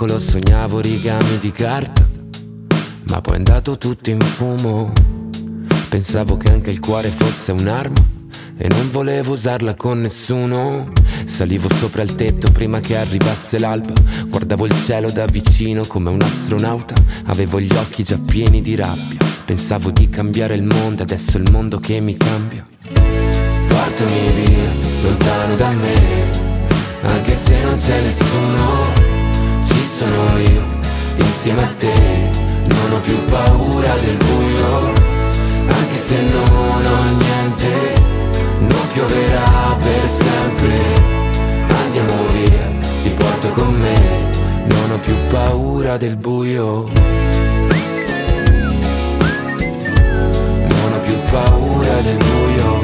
piccolo sognavo origami di carta, ma poi è andato tutto in fumo. Pensavo che anche il cuore fosse un'arma e non volevo usarla con nessuno. Salivo sopra il tetto prima che arrivasse l'alba, guardavo il cielo da vicino come un astronauta. Avevo gli occhi già pieni di rabbia, pensavo di cambiare il mondo, adesso è il mondo che mi cambia. Portami via, lontano da me, anche se non c'è nessuno, ci sono io, insieme a te. Non ho più paura del buio, anche se non ho niente. Non pioverà per sempre, andiamo via, ti porto con me. Non ho più paura del buio, non ho più paura del buio.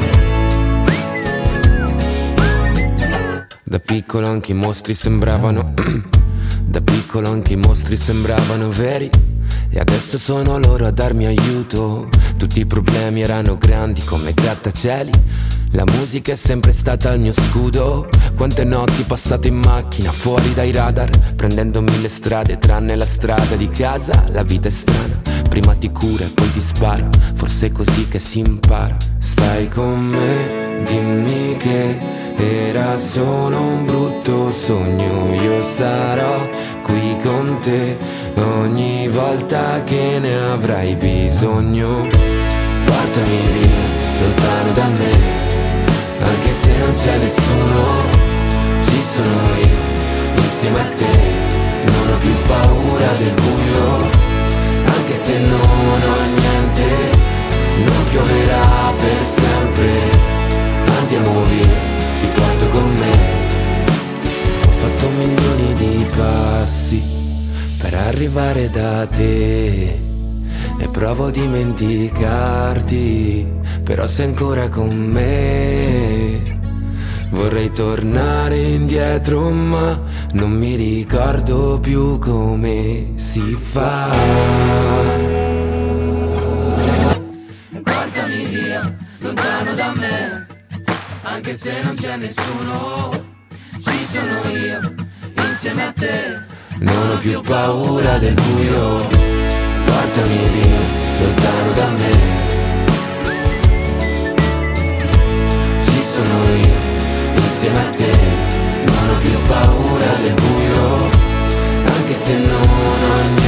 Da piccolo anche i mostri sembravano da piccolo anche i mostri sembravano veri, e adesso sono loro a darmi aiuto. Tutti i problemi erano grandi come grattacieli, la musica è sempre stata il mio scudo. Quante notti passate in macchina fuori dai radar, prendendo 1000 strade tranne la strada di casa. La vita è strana, prima ti cura e poi ti spara, forse è così che si impara. Stai con me, dimmi che era solo un brutto sogno. Io sarò qui con te ogni volta che ne avrai bisogno. Portami via, lontano da me, anche se non c'è nessuno, ci sono io, insieme a te. Non ho più paura del buio, anche se non ho niente. Non pioverà per sempre, andiamo via, ti porto con me. Ho fatto milioni di passi per arrivare da te e provo a dimenticarti, però sei ancora con me. Vorrei tornare indietro ma non mi ricordo più come si fa. Portami via, lontano da me, anche se non c'è nessuno, ci sono io, insieme a te. Non ho più paura del buio, portami via, lontano da me. Ci sono io, insieme a te. Non ho più paura del buio, anche se non ho niente.